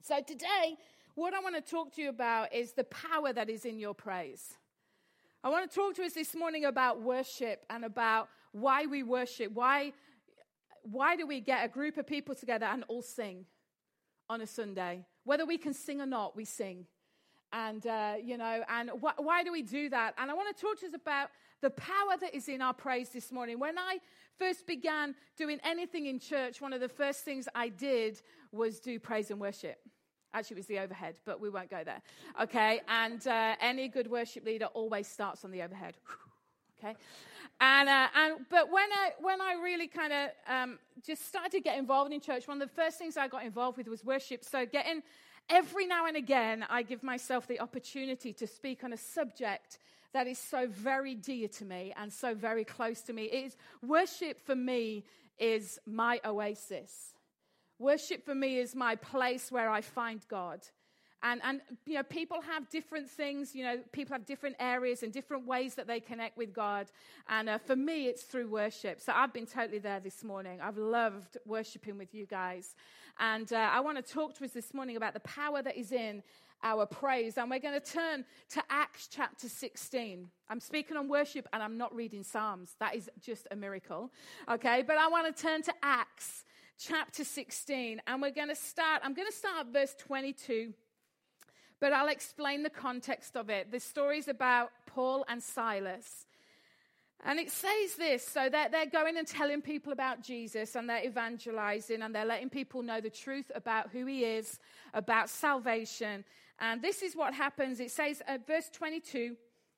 So today, what I want to talk to you about is the power that is in your praise. I want to talk to us this morning about worship and about why we worship. Why do we get a group of people together and all sing on a Sunday? Whether we can sing or not, we sing. And, why do we do that? And I want to talk to us about the power that is in our praise this morning. When I first began doing anything in church, one of the first things I did was do praise and worship. Actually, it was the overhead, but we won't go there. Okay, and any good worship leader always starts on the overhead. Okay, but when I really kind of just started to get involved in church, one of the first things I got involved with was worship. So every now and again, I give myself the opportunity to speak on a subject that is so very dear to me and so very close to me. Worship for me is my oasis. Worship for me is my place where I find God. And people have different things. People have different areas and different ways that they connect with God. And for me, it's through worship. So I've been totally there this morning. I've loved worshiping with you guys. And I want to talk to us this morning about the power that is in our praise. And we're going to turn to Acts chapter 16. I'm speaking on worship and I'm not reading Psalms. That is just a miracle. Okay, but I want to turn to Acts chapter 16. And I'm going to start at verse 22. But I'll explain the context of it. The story's about Paul and Silas. And it says this, so that they're going and telling people about Jesus, and they're evangelizing, and they're letting people know the truth about who he is, about salvation. And this is what happens. It says at verse 22,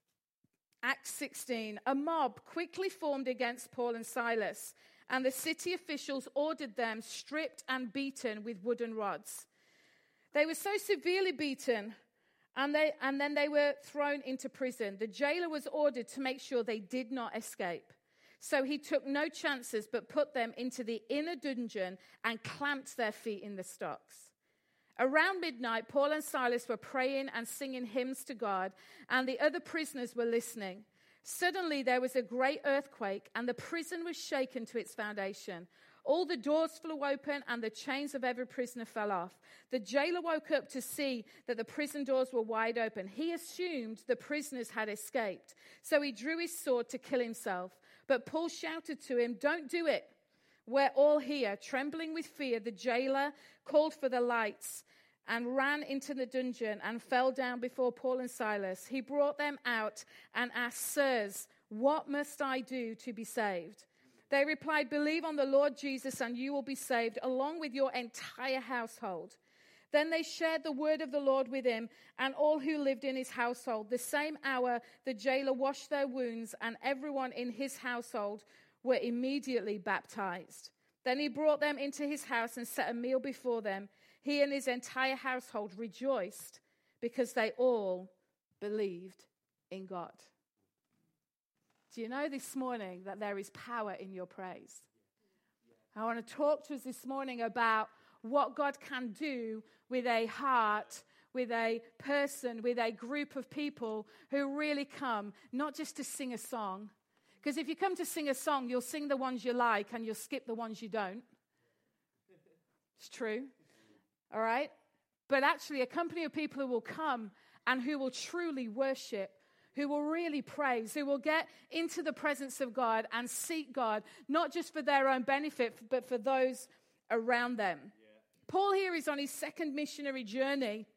Acts 16, a mob quickly formed against Paul and Silas, and the city officials ordered them stripped and beaten with wooden rods. They were so severely beaten, and then they were thrown into prison. The jailer was ordered to make sure they did not escape. So he took no chances, but put them into the inner dungeon and clamped their feet in the stocks. Around midnight, Paul and Silas were praying and singing hymns to God, and the other prisoners were listening. Suddenly there was a great earthquake, and the prison was shaken to its foundation. All the doors flew open and the chains of every prisoner fell off. The jailer woke up to see that the prison doors were wide open. He assumed the prisoners had escaped. So he drew his sword to kill himself. But Paul shouted to him, "Don't do it. We're all here." Trembling with fear, the jailer called for the lights and ran into the dungeon and fell down before Paul and Silas. He brought them out and asked, "Sirs, what must I do to be saved?" They replied, "Believe on the Lord Jesus and you will be saved, along with your entire household." Then they shared the word of the Lord with him and all who lived in his household. The same hour the jailer washed their wounds, and everyone in his household were immediately baptized. Then he brought them into his house and set a meal before them. He and his entire household rejoiced because they all believed in God. Do you know this morning that there is power in your praise? I want to talk to us this morning about what God can do with a heart, with a person, with a group of people who really come, not just to sing a song. Because if you come to sing a song, you'll sing the ones you like and you'll skip the ones you don't. It's true. All right? But actually a company of people who will come and who will truly worship, who will really praise, who will get into the presence of God and seek God, not just for their own benefit, but for those around them. Yeah. Paul here is on his second missionary journey,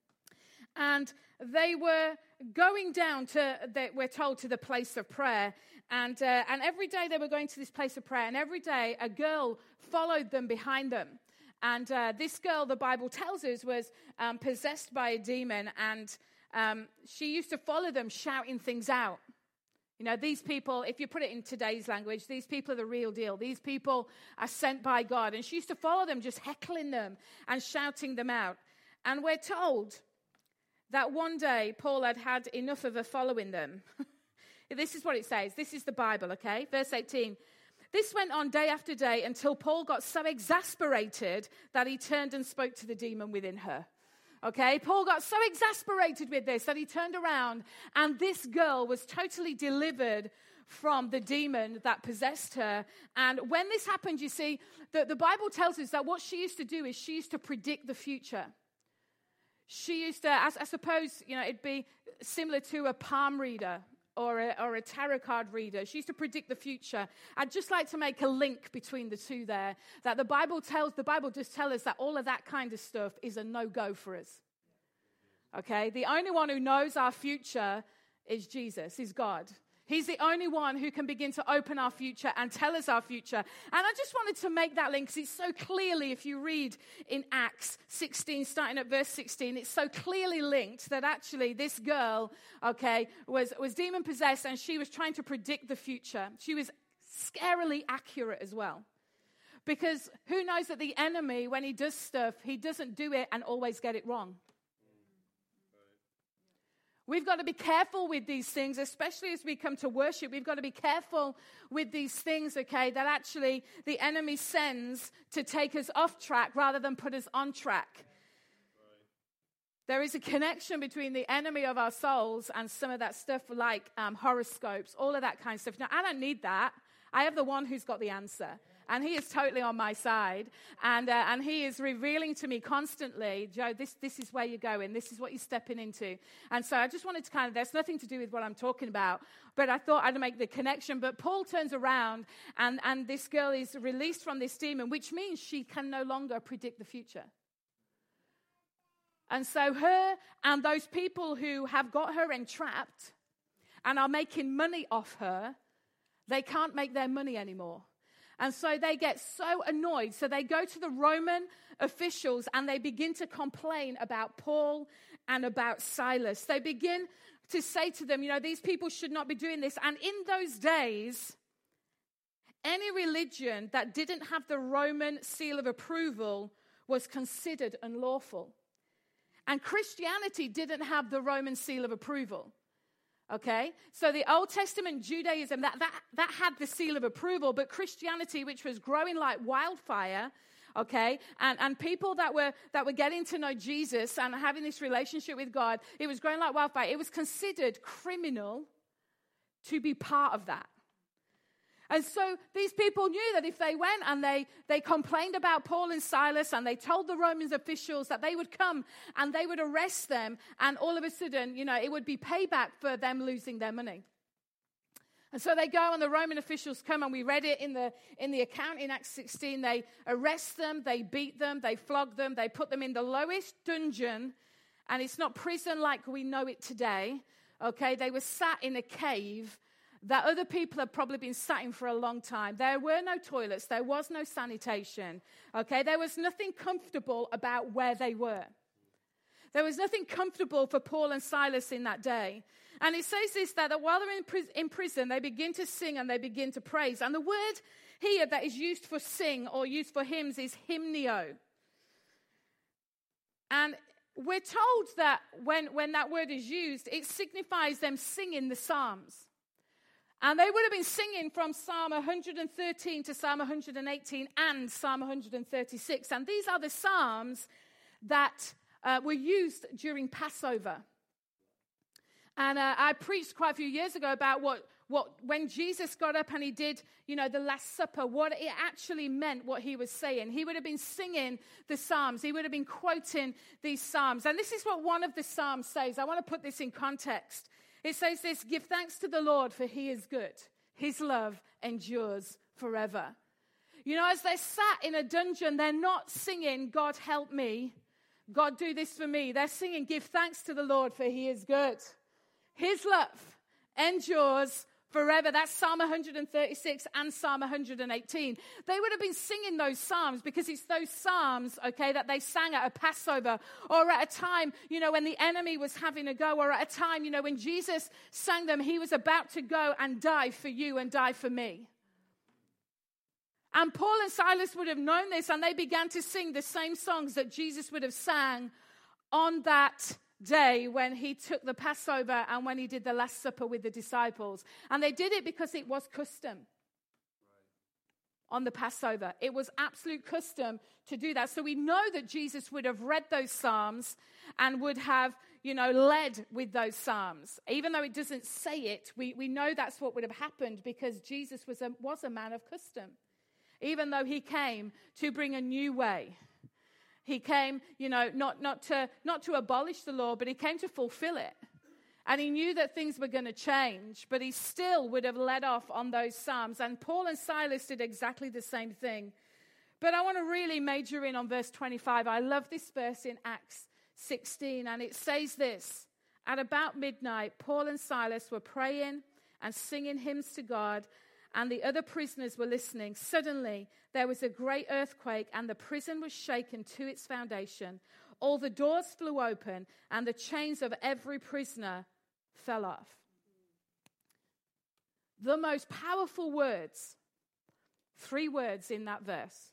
and they were going down we're told, to the place of prayer, and every day they were going to this place of prayer, and every day a girl followed them behind them. And this girl, the Bible tells us, was possessed by a demon, and she used to follow them shouting things out. You know, these people, if you put it in today's language, these people are the real deal. These people are sent by God. And she used to follow them, just heckling them and shouting them out. And we're told that one day Paul had had enough of her following them. This is what it says. This is the Bible, okay? Verse 18. This went on day after day until Paul got so exasperated that he turned and spoke to the demon within her. Okay, Paul got so exasperated with this that he turned around, and this girl was totally delivered from the demon that possessed her. And when this happened, you see, the Bible tells us that what she used to do is she used to predict the future. She used to, I suppose, it'd be similar to a palm reader or a tarot card reader. She used to predict the future. I'd just like to make a link between the two there, that the Bible does tell us that all of that kind of stuff is a no-go for us. Okay? The only one who knows our future is Jesus, is God. He's the only one who can begin to open our future and tell us our future. And I just wanted to make that link because it's so clearly, if you read in Acts 16, starting at verse 16, it's so clearly linked that actually this girl, was demon-possessed and she was trying to predict the future. She was scarily accurate as well. Because who knows that the enemy, when he does stuff, he doesn't do it and always get it wrong. We've got to be careful with these things, especially as we come to worship. We've got to be careful with these things, that actually the enemy sends to take us off track rather than put us on track. Right. There is a connection between the enemy of our souls and some of that stuff like horoscopes, all of that kind of stuff. Now, I don't need that. I have the one who's got the answer. And he is totally on my side. And he is revealing to me constantly, Joe, this is where you're going. This is what you're stepping into. And so I just wanted to there's nothing to do with what I'm talking about. But I thought I'd make the connection. But Paul turns around and this girl is released from this demon, which means she can no longer predict the future. And so her and those people who have got her entrapped and are making money off her, they can't make their money anymore. And so they get so annoyed. So they go to the Roman officials and they begin to complain about Paul and about Silas. They begin to say to them, these people should not be doing this. And in those days, any religion that didn't have the Roman seal of approval was considered unlawful. And Christianity didn't have the Roman seal of approval. Okay, so the Old Testament Judaism, that had the seal of approval, but Christianity, which was growing like wildfire, okay, and people that were getting to know Jesus and having this relationship with God, it was growing like wildfire. It was considered criminal to be part of that. And so these people knew that if they went and they complained about Paul and Silas and they told the Roman officials that they would come and they would arrest them, and all of a sudden, it would be payback for them losing their money. And so they go and the Roman officials come, and we read it in the account in Acts 16. They arrest them, they beat them, they flog them, they put them in the lowest dungeon, and it's not prison like we know it today. Okay, they were sat in a cave that other people have probably been sat in for a long time. There were no toilets. There was no sanitation. Okay, there was nothing comfortable about where they were. There was nothing comfortable for Paul and Silas in that day. And it says this, that while they're in prison, they begin to sing and they begin to praise. And the word here that is used for sing or used for hymns is hymnio. And we're told that when that word is used, it signifies them singing the Psalms. And they would have been singing from Psalm 113 to Psalm 118 and Psalm 136. And these are the Psalms that were used during Passover. And I preached quite a few years ago about what when Jesus got up and he did, the Last Supper, what it actually meant, what he was saying. He would have been singing the Psalms. He would have been quoting these Psalms. And this is what one of the Psalms says. I want to put this in context. It says this: give thanks to the Lord, for he is good. His love endures forever. As they're sat in a dungeon, they're not singing, God help me, God do this for me. They're singing, give thanks to the Lord, for he is good. His love endures forever. That's Psalm 136 and Psalm 118. They would have been singing those Psalms because it's those Psalms, that they sang at a Passover, or at a time, when the enemy was having a go, or at a time, when Jesus sang them, he was about to go and die for you and die for me. And Paul and Silas would have known this, and they began to sing the same songs that Jesus would have sang on that day when he took the Passover and when he did the Last Supper with the disciples. And they did it because it was custom on the Passover. It was absolute custom to do that. So we know that Jesus would have read those Psalms and would have, led with those Psalms. Even though it doesn't say it, we know that's what would have happened because Jesus was a man of custom. Even though he came to bring a new way. He came, not to abolish the law, but he came to fulfill it. And he knew that things were going to change, but he still would have led off on those Psalms. And Paul and Silas did exactly the same thing. But I want to really major in on verse 25. I love this verse in Acts 16, and it says this: at about midnight, Paul and Silas were praying and singing hymns to God, and the other prisoners were listening. Suddenly, there was a great earthquake, and the prison was shaken to its foundation. All the doors flew open, and the chains of every prisoner fell off. The most powerful words, 3 words in that verse,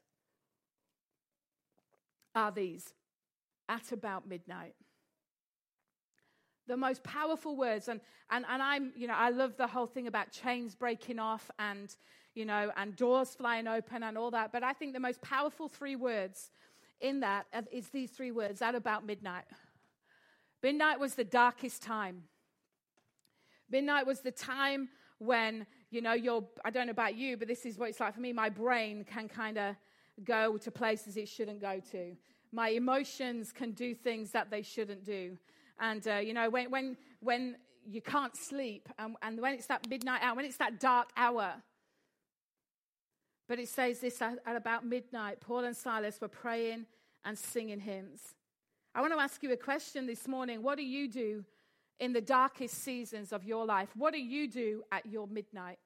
are these: at about midnight. The most powerful words, and I'm, I love the whole thing about chains breaking off and doors flying open and all that. But I think the most powerful 3 words in that is these 3 words: at about midnight. Midnight was the darkest time. Midnight was the time when, I don't know about you, but this is what it's like for me. My brain can kind of go to places it shouldn't go to. My emotions can do things that they shouldn't do. And, when you can't sleep, and when it's that midnight hour, when it's that dark hour. But it says this: at about midnight, Paul and Silas were praying and singing hymns. I want to ask you a question this morning. What do you do in the darkest seasons of your life? What do you do at your midnight?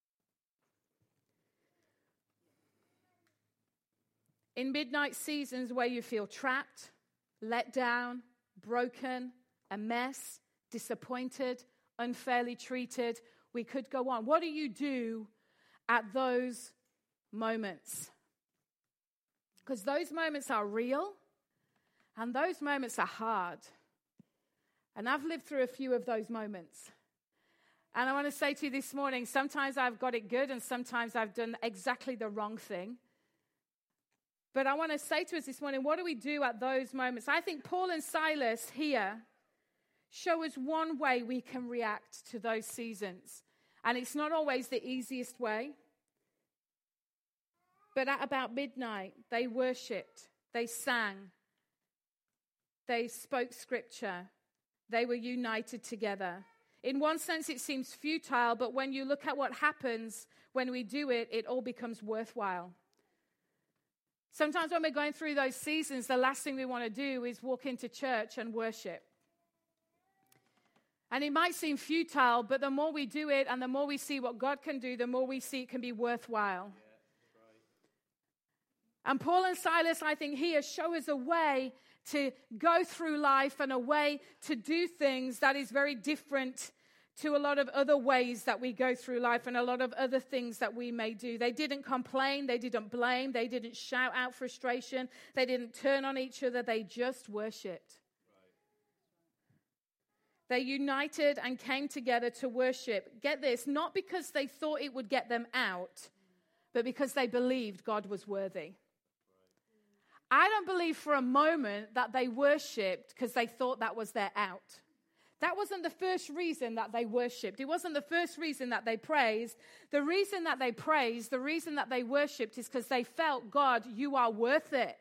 In midnight seasons where you feel trapped, let down, broken, a mess, disappointed, unfairly treated, we could go on. What do you do at those moments? Because those moments are real and those moments are hard. And I've lived through a few of those moments. And I want to say to you this morning, sometimes I've got it good and sometimes I've done exactly the wrong thing. But I want to say to us this morning, what do we do at those moments? I think Paul and Silas here show us one way we can react to those seasons. And it's not always the easiest way. But at about midnight, they worshipped, they sang, they spoke scripture, they were united together. In one sense, it seems futile, but when you look at what happens when we do it, it all becomes worthwhile. Sometimes when we're going through those seasons, the last thing we want to do is walk into church and worship. And it might seem futile, but the more we do it and the more we see what God can do, the more we see it can be worthwhile. Yeah, right. And Paul and Silas, I think, here show us a way to go through life and a way to do things that is very different to a lot of other ways that we go through life and a lot of other things that we may do. They didn't complain, they didn't blame, they didn't shout out frustration, they didn't turn on each other, they just worshipped. Right. They united and came together to worship. Get this, not because they thought it would get them out, but because they believed God was worthy. I don't believe for a moment that they worshipped because they thought that was their out. That wasn't the first reason that they worshipped. It wasn't the first reason that they praised. The reason that they praised, the reason that they worshipped is because they felt, God, you are worth it.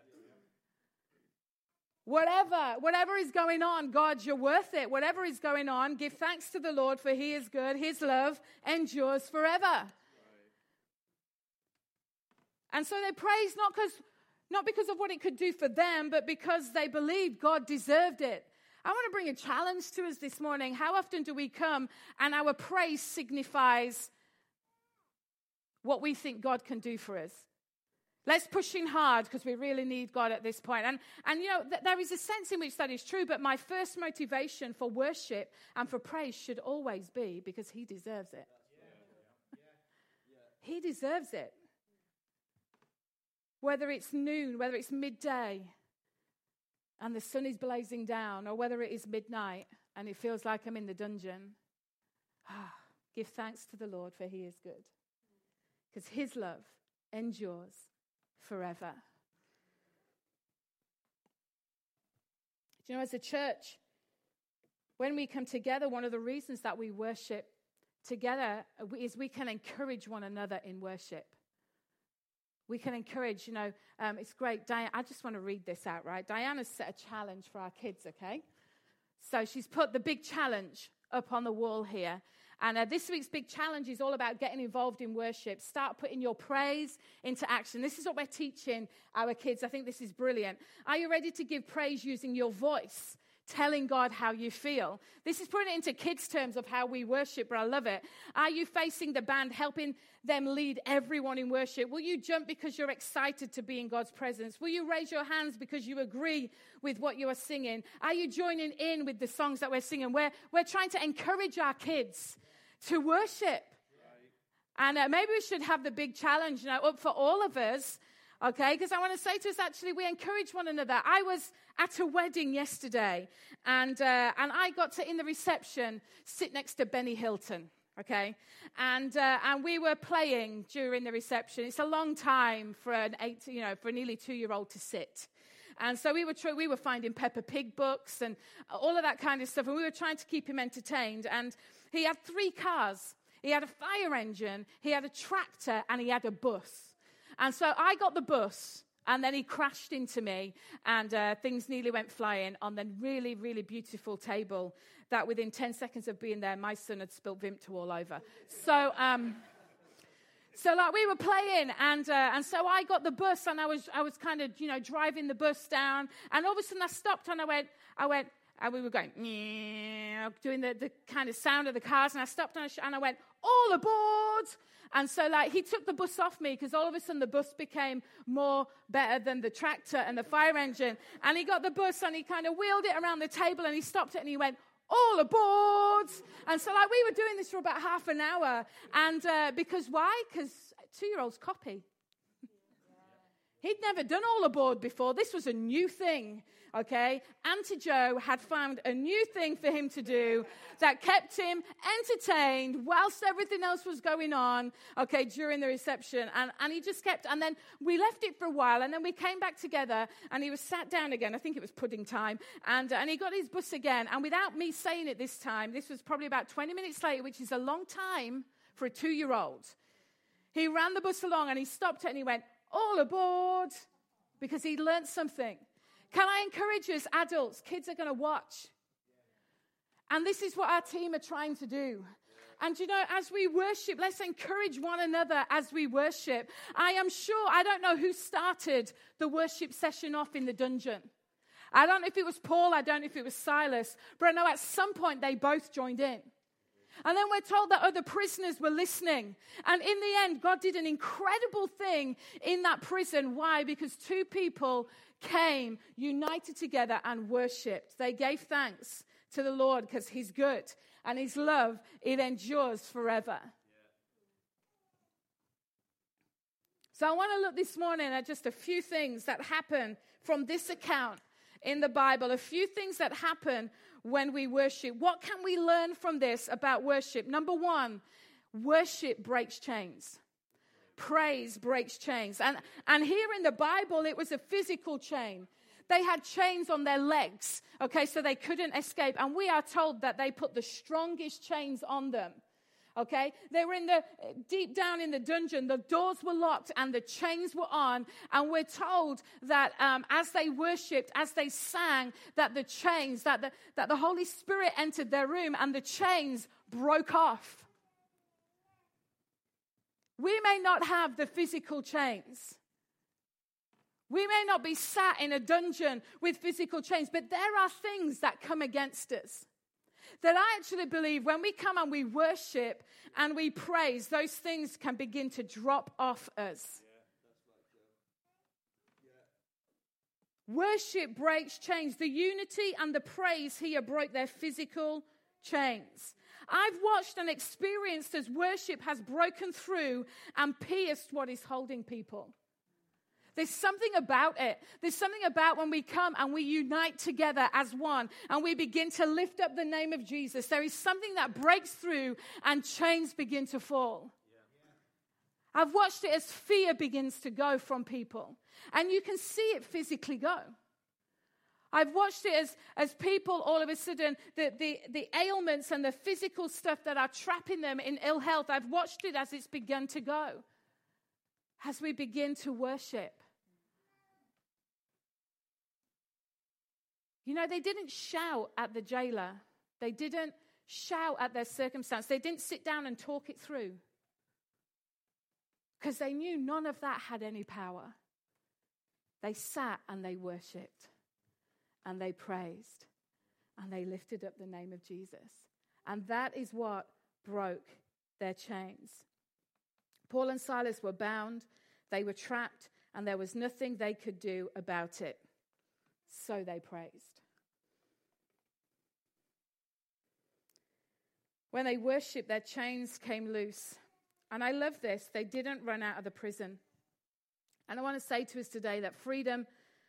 Yeah. Whatever is going on, God, you're worth it. Whatever is going on, give thanks to the Lord, for he is good. His love endures forever. Right. And so they praised not because of what it could do for them, but because they believed God deserved it. I want to bring a challenge to us this morning. How often do we come and our praise signifies what we think God can do for us? Let's push in hard because we really need God at this point. And there is a sense in which that is true, but my first motivation for worship and for praise should always be because he deserves it. He deserves it. Whether it's noon, whether it's midday, and the sun is blazing down, or whether it is midnight and it feels like I'm in the dungeon, give thanks to the Lord, for he is good. Because his love endures forever. Do you know, as a church, when we come together, one of the reasons that we worship together is we can encourage one another in worship. We can encourage, it's great. I just want to read this out, right? Diana's set a challenge for our kids, okay? So she's put the big challenge up on the wall here. And this week's big challenge is all about getting involved in worship. Start putting your praise into action. This is what we're teaching our kids. I think this is brilliant. Are you ready to give praise using your voice? Telling God how you feel. This is putting it into kids' terms of how we worship, but I love it. Are you facing the band, helping them lead everyone in worship? Will you jump because you're excited to be in God's presence? Will you raise your hands because you agree with what you are singing? Are you joining in with the songs that we're singing? We're trying to encourage our kids to worship. Right. And maybe we should have the big challenge up for all of us. Okay, because I want to say to us, actually, we encourage one another. I was at a wedding yesterday, and I got to, in the reception, sit next to Benny Hilton, okay? And we were playing during the reception. It's a long time for for a nearly 2-year-old to sit. And so we were finding Peppa Pig books and all of that kind of stuff, and we were trying to keep him entertained. And he had 3 cars. He had a fire engine, he had a tractor, and he had a bus. And so I got the bus, and then he crashed into me, and things nearly went flying on the really, really beautiful table that within 10 seconds of being there, my son had spilled Vimto all over. So we were playing, and so I got the bus, and I was kind of, driving the bus down, and all of a sudden I stopped, and I went, and we were going, doing the kind of sound of the cars, and I stopped, and I went, all aboard! And so, he took the bus off me because all of a sudden the bus became more better than the tractor and the fire engine. And he got the bus and he kind of wheeled it around the table and he stopped it and he went, all aboard! And so, we were doing this for about half an hour. And because why? Because 2-year-olds copy. He'd never done all aboard before. This was a new thing, okay? Auntie Joe had found a new thing for him to do that kept him entertained whilst everything else was going on, okay, during the reception. And he just kept, and then we left it for a while, and then we came back together, and he was sat down again. I think it was pudding time. And he got his bus again. And without me saying it this time, this was probably about 20 minutes later, which is a long time for a 2-year-old. He ran the bus along, and he stopped it, and he went, all aboard, because he learned something. Can I encourage you as adults? Kids are going to watch. And this is what our team are trying to do. And as we worship, let's encourage one another as we worship. I am sure, I don't know who started the worship session off in the dungeon. I don't know if it was Paul, I don't know if it was Silas, but I know at some point they both joined in. And then we're told that other prisoners were listening. And in the end, God did an incredible thing in that prison. Why? Because 2 people came, united together, and worshipped. They gave thanks to the Lord because he's good. And his love, it endures forever. So I want to look this morning at just a few things that happen from this account in the Bible. A few things that happen when we worship. What can we learn from this about worship? Number 1, worship breaks chains. Praise breaks chains. And here in the Bible, it was a physical chain. They had chains on their legs, okay, so they couldn't escape. And we are told that they put the strongest chains on them. Okay, they were deep down in the dungeon. The doors were locked and the chains were on. And we're told that as they worshipped, as they sang, that the chains, that the Holy Spirit entered their room and the chains broke off. We may not have the physical chains. We may not be sat in a dungeon with physical chains, but there are things that come against us. That I actually believe when we come and we worship and we praise, those things can begin to drop off us. Worship breaks chains. The unity and the praise here broke their physical chains. I've watched and experienced as worship has broken through and pierced what is holding people. There's something about it. There's something about when we come and we unite together as one and we begin to lift up the name of Jesus. There is something that breaks through and chains begin to fall. Yeah. I've watched it as fear begins to go from people. And you can see it physically go. I've watched it as people all of a sudden, the ailments and the physical stuff that are trapping them in ill health, I've watched it as it's begun to go. as we begin to worship. You know, they didn't shout at the jailer. They didn't shout at their circumstance. They didn't sit down and talk it through, because they knew none of that had any power. They sat and they worshipped and they praised and they lifted up the name of Jesus. And that is what broke their chains. Paul and Silas were bound, they were trapped, and there was nothing they could do about it. So they praised. When they worshipped, their chains came loose. And I love this. They didn't run out of the prison. And I want to say to us today that freedom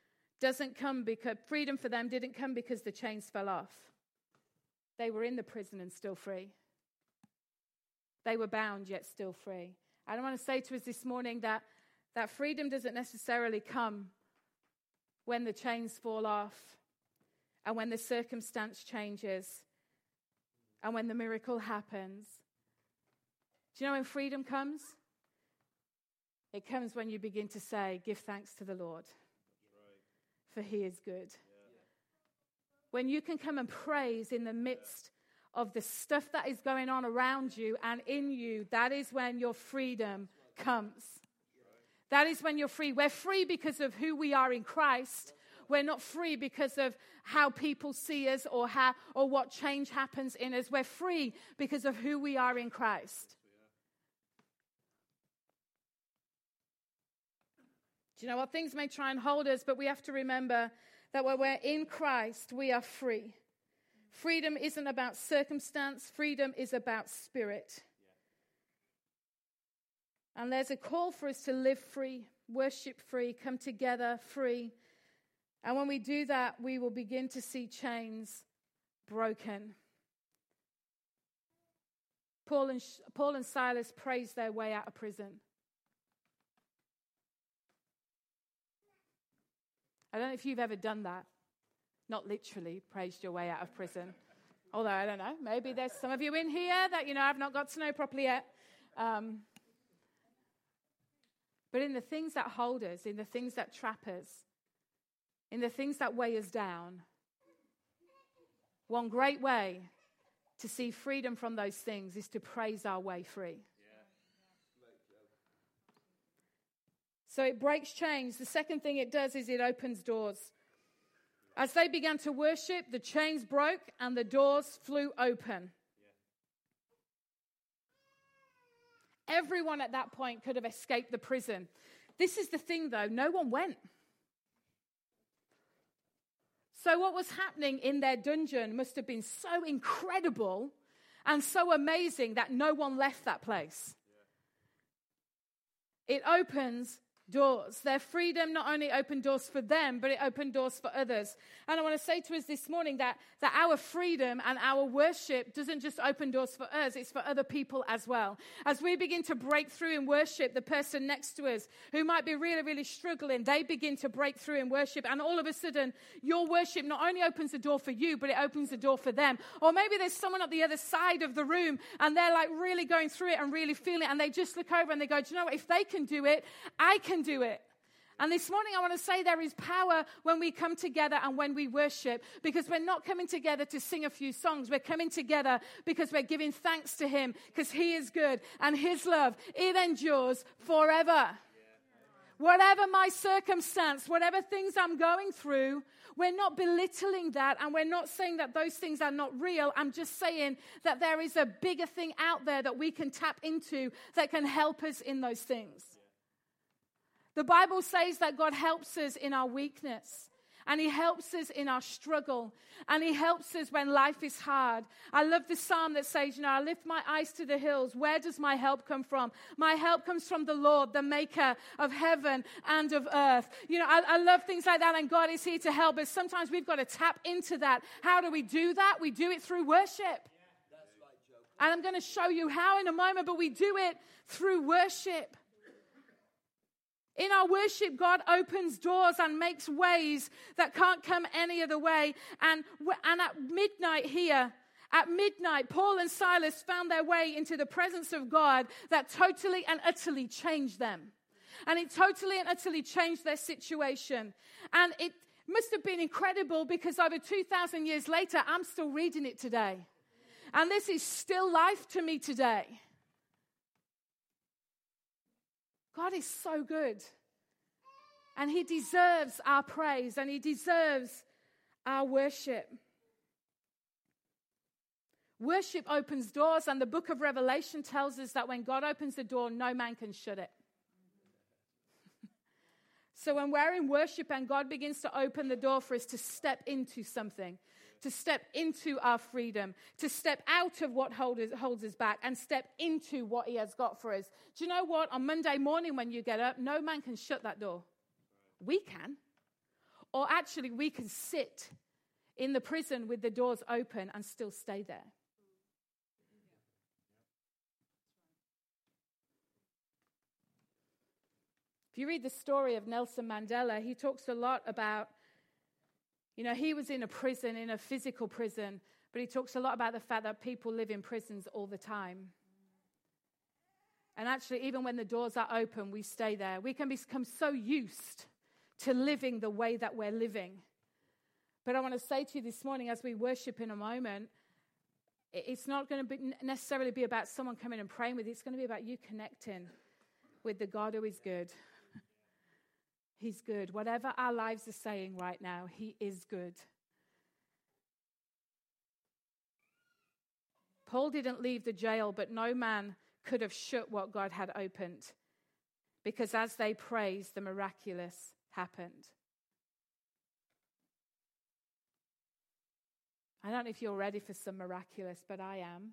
for them didn't come because the chains fell off. They were in the prison and still free. They were bound yet still free. And I want to say to us this morning that freedom doesn't necessarily come when the chains fall off and when the circumstance changes and when the miracle happens. Do you know when freedom comes? It comes when you begin to say, give thanks to the Lord, for he is good. When you can come and praise in the midst of the stuff that is going on around you and in you, that is when your freedom comes. That is when you're free. We're free because of who we are in Christ. We're not free because of how people see us or what change happens in us. We're free because of who we are in Christ. Do you know what? Things may try and hold us, but we have to remember that when we're in Christ, we are free. Freedom isn't about circumstance. Freedom is about spirit. And there's a call for us to live free, worship free, come together free. And when we do that, we will begin to see chains broken. Paul and Silas praised their way out of prison. I don't know if you've ever done that. Not literally praised your way out of prison. Although, I don't know, maybe there's some of you in here that, I've not got to know properly yet. But in the things that hold us, in the things that trap us, in the things that weigh us down, one great way to see freedom from those things is to praise our way free. So it breaks chains. The second thing it does is it opens doors. As they began to worship, the chains broke and the doors flew open. Everyone at that point could have escaped the prison. This is the thing, though. No one went. So what was happening in their dungeon must have been so incredible and so amazing that no one left that place. It opens doors. Their freedom not only opened doors for them, but it opened doors for others. And I want to say to us this morning that our freedom and our worship doesn't just open doors for us, it's for other people as well. As we begin to break through in worship, the person next to us who might be really, really struggling, they begin to break through in worship. And all of a sudden, your worship not only opens the door for you, but it opens the door for them. Or maybe there's someone at the other side of the room and they're like really going through it and really feeling it. And they just look over and they go, do you know what? If they can do it, I can do it. And this morning I want to say there is power when we come together and when we worship, because we're not coming together to sing a few songs. We're coming together because we're giving thanks to him, because he is good and his love, it endures forever. Whatever my circumstance, whatever things I'm going through, we're not belittling that, and we're not saying that those things are not real. I'm just saying that there is a bigger thing out there that we can tap into that can help us in those things. The Bible says that God helps us in our weakness, and he helps us in our struggle, and he helps us when life is hard. I love the psalm that says, I lift my eyes to the hills. Where does my help come from? My help comes from the Lord, the maker of heaven and of earth. I love things like that, and God is here to help us. Sometimes we've got to tap into that. How do we do that? We do it through worship. And I'm going to show you how in a moment, but we do it through worship. In our worship, God opens doors and makes ways that can't come any other way. And at midnight, Paul and Silas found their way into the presence of God that totally and utterly changed them. And it totally and utterly changed their situation. And it must have been incredible because over 2,000 years later, I'm still reading it today. And this is still life to me today. God is so good. And he deserves our praise and he deserves our worship. Worship opens doors, and the book of Revelation tells us that when God opens the door, no man can shut it. So when we're in worship and God begins to open the door for us to step into something, to step into our freedom, to step out of what holds us back and step into what he has got for us. Do you know what? On Monday morning when you get up, no man can shut that door. We can. Or actually, we can sit in the prison with the doors open and still stay there. If you read the story of Nelson Mandela, he talks a lot about, he was in a prison, in a physical prison, but he talks a lot about the fact that people live in prisons all the time. And actually, even when the doors are open, we stay there. We can become so used to living the way that we're living. But I want to say to you this morning, as we worship in a moment, it's not going to necessarily be about someone coming and praying with you. It's going to be about you connecting with the God who is good. He's good. Whatever our lives are saying right now, he is good. Paul didn't leave the jail, but no man could have shut what God had opened, because as they praised, the miraculous happened. I don't know if you're ready for some miraculous, but I am.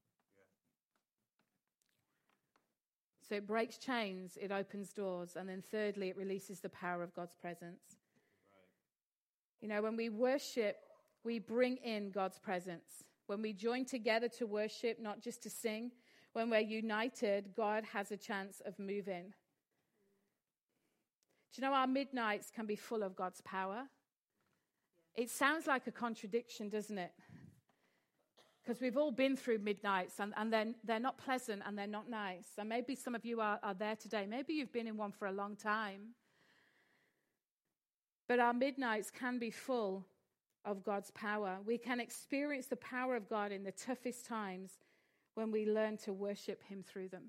So it breaks chains, it opens doors, and then thirdly, it releases the power of God's presence. Right. When we worship, we bring in God's presence. When we join together to worship, not just to sing, when we're united, God has a chance of moving. Do you know our midnights can be full of God's power? It sounds like a contradiction, doesn't it? Because we've all been through midnights, and they're not pleasant and they're not nice. And maybe some of you are there today. Maybe you've been in one for a long time. But our midnights can be full of God's power. We can experience the power of God in the toughest times when we learn to worship him through them.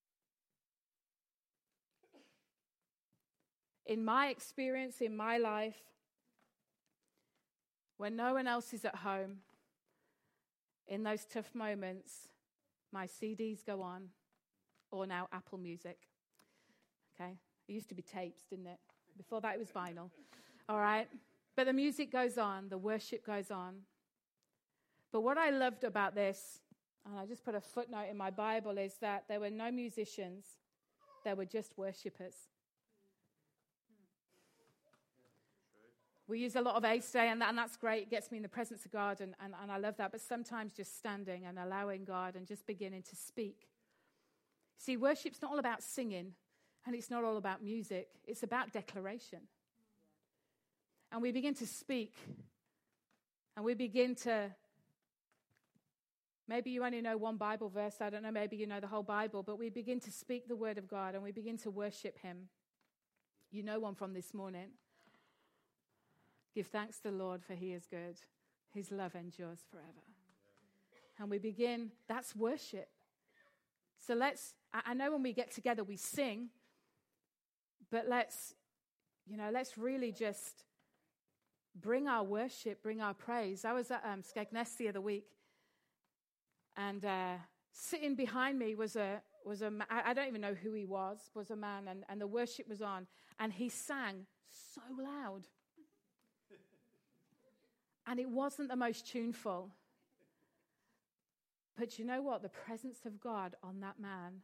In my experience, in my life, when no one else is at home, in those tough moments, my CDs go on, or now Apple Music. Okay? It used to be tapes, didn't it? Before that, it was vinyl. All right? But the music goes on, the worship goes on. But what I loved about this, and I just put a footnote in my Bible, is that there were no musicians, there were just worshipers. We use a lot of Ace today, and that's great. It gets me in the presence of God, and I love that. But sometimes just standing and allowing God and just beginning to speak. See, worship's not all about singing, and it's not all about music. It's about declaration. And we begin to speak, and we begin to, maybe you only know one Bible verse, I don't know, maybe you know the whole Bible, but we begin to speak the word of God, and we begin to worship him. You know one from this morning. Give thanks to the Lord, for he is good. His love endures forever. And we begin, that's worship. So I know when we get together, we sing, but let's really just bring our worship, bring our praise. I was at Skegness the other week, and sitting behind me was a I don't even know who he was a man, and the worship was on, and he sang so loud. And it wasn't the most tuneful. But you know what? The presence of God on that man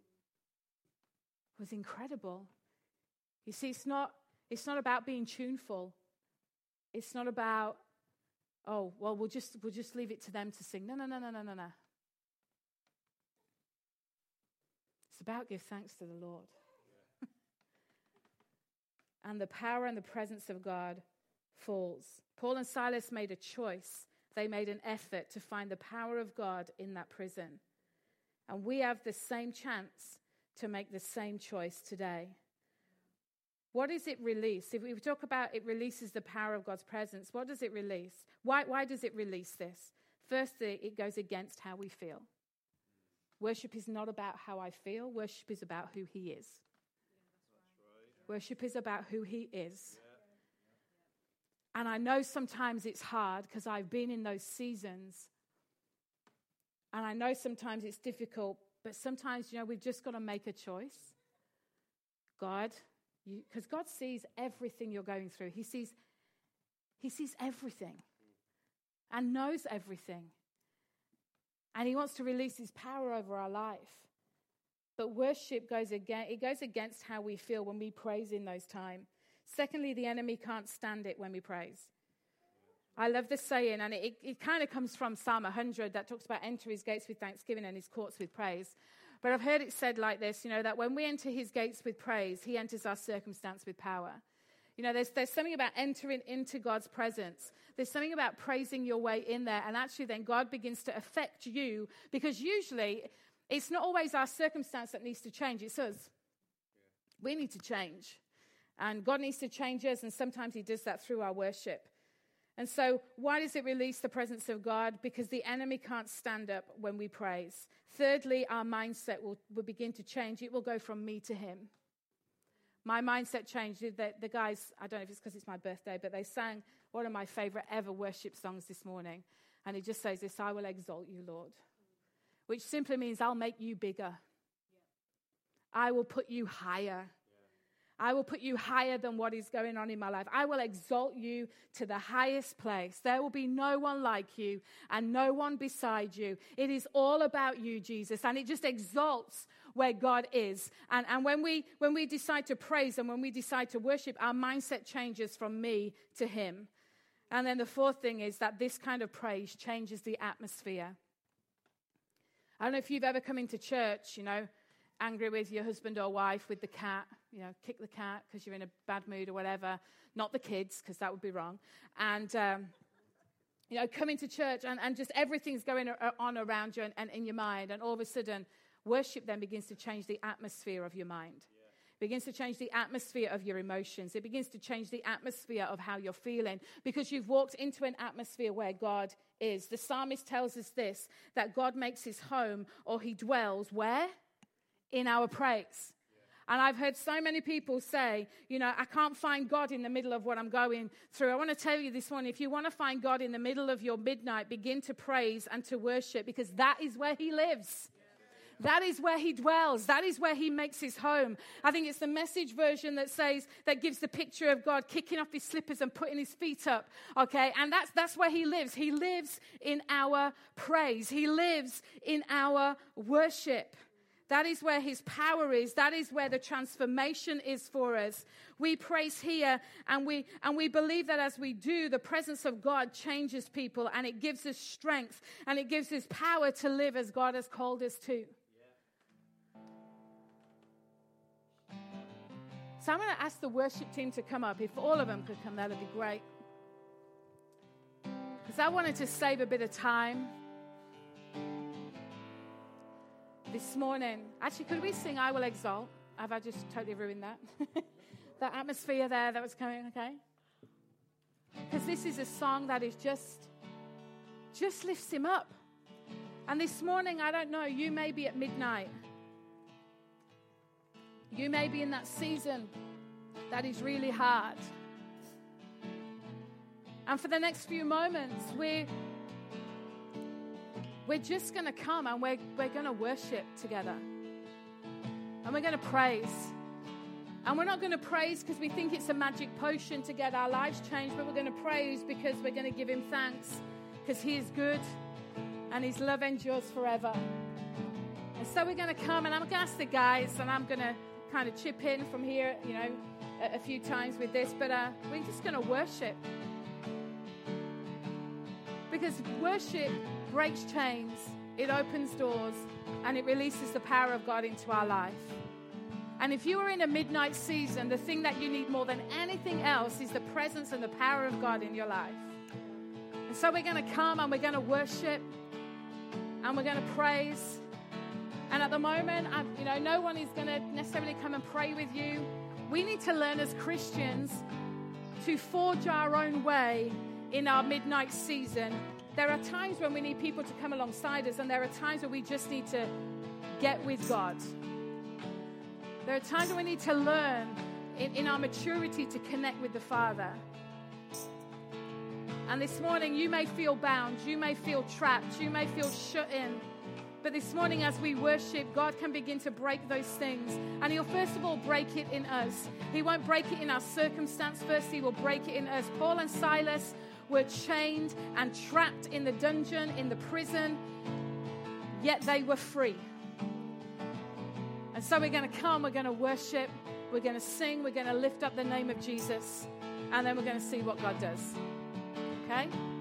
was incredible. You see, it's not about being tuneful. It's not about, we'll just leave it to them to sing. No. It's about give thanks to the Lord. And the power and the presence of God falls. Paul and Silas made a choice. They made an effort to find the power of God in that prison. And we have the same chance to make the same choice today. what does it release? If we talk about it releases the power of God's presence, what does it release? Why does it release this? Firstly, it goes against how we feel. Worship is not about how I feel. Worship is about who he is. Worship is about who he is. And I know sometimes it's hard because I've been in those seasons. And I know sometimes it's difficult, but sometimes, we've just got to make a choice. God, because God sees everything you're going through. He sees everything and knows everything. And he wants to release his power over our life. But worship goes against how we feel when we praise in those times. Secondly, the enemy can't stand it when we praise. I love this saying, and it kind of comes from Psalm 100 that talks about enter his gates with thanksgiving and his courts with praise. But I've heard it said like this, that when we enter his gates with praise, he enters our circumstance with power. There's something about entering into God's presence. There's something about praising your way in there, and actually then God begins to affect you, because usually it's not always our circumstance that needs to change. It's us. We need to change. And God needs to change us, and sometimes he does that through our worship. And so why does it release the presence of God? Because the enemy can't stand up when we praise. Thirdly, our mindset will begin to change. It will go from me to him. My mindset changed. The guys, I don't know if it's because it's my birthday, but they sang one of my favorite ever worship songs this morning. And it just says this, I will exalt you, Lord. Which simply means I'll make you bigger. I will put you higher. I will put you higher than what is going on in my life. I will exalt you to the highest place. There will be no one like you and no one beside you. It is all about you, Jesus. And it just exalts where God is. And when we decide to praise and when we decide to worship, our mindset changes from me to him. And then the fourth thing is that this kind of praise changes the atmosphere. I don't know if you've ever come into church, angry with your husband or wife, with the cat, kick the cat because you're in a bad mood or whatever. Not the kids, because that would be wrong. And, come into church and just everything's going on around you and in your mind. And all of a sudden, worship then begins to change the atmosphere of your mind. It begins to change the atmosphere of your emotions. It begins to change the atmosphere of how you're feeling, because you've walked into an atmosphere where God is. The psalmist tells us this, that God makes his home, or he dwells where? In our praise. And I've heard so many people say, I can't find God in the middle of what I'm going through. I want to tell you this morning, if you want to find God in the middle of your midnight, begin to praise and to worship, because that is where he lives. That is where he dwells. That is where he makes his home. I think it's the Message version that gives the picture of God kicking off his slippers and putting his feet up. Okay, and that's where he lives. He lives in our praise. He lives in our worship. That is where his power is. That is where the transformation is for us. We praise here, and we believe that as we do, the presence of God changes people, and it gives us strength, and it gives us power to live as God has called us to. So I'm going to ask the worship team to come up. If all of them could come, that would be great. Because I wanted to save a bit of time this morning. Actually, could we sing I Will Exalt? Have I just totally ruined that? That atmosphere there that was coming, okay? Because this is a song that is just lifts him up. And this morning, I don't know, you may be at midnight. You may be in that season that is really hard. And for the next few moments, we're just going to come and we're going to worship together. And we're going to praise. And we're not going to praise because we think it's a magic potion to get our lives changed, but we're going to praise because we're going to give him thanks, because he is good and his love endures forever. And so we're going to come, and I'm going to ask the guys, and I'm going to kind of chip in from here, a few times with this, but we're just going to worship. Because worship breaks chains, it opens doors, and it releases the power of God into our life. And if you are in a midnight season, the thing that you need more than anything else is the presence and the power of God in your life. And so we're going to come and we're going to worship and we're going to praise. And at the moment, no one is going to necessarily come and pray with you. We need to learn as Christians to forge our own way in our midnight season. There are times when we need people to come alongside us, and there are times when we just need to get with God. There are times when we need to learn in our maturity to connect with the Father. And this morning, you may feel bound, you may feel trapped, you may feel shut in. But this morning, as we worship, God can begin to break those things. And He'll first of all break it in us. He won't break it in our circumstance first. He will break it in us. Paul and Silas were chained and trapped in the dungeon, in the prison, yet they were free. And so we're going to come, we're going to worship, we're going to sing, we're going to lift up the name of Jesus, and then we're going to see what God does. Okay?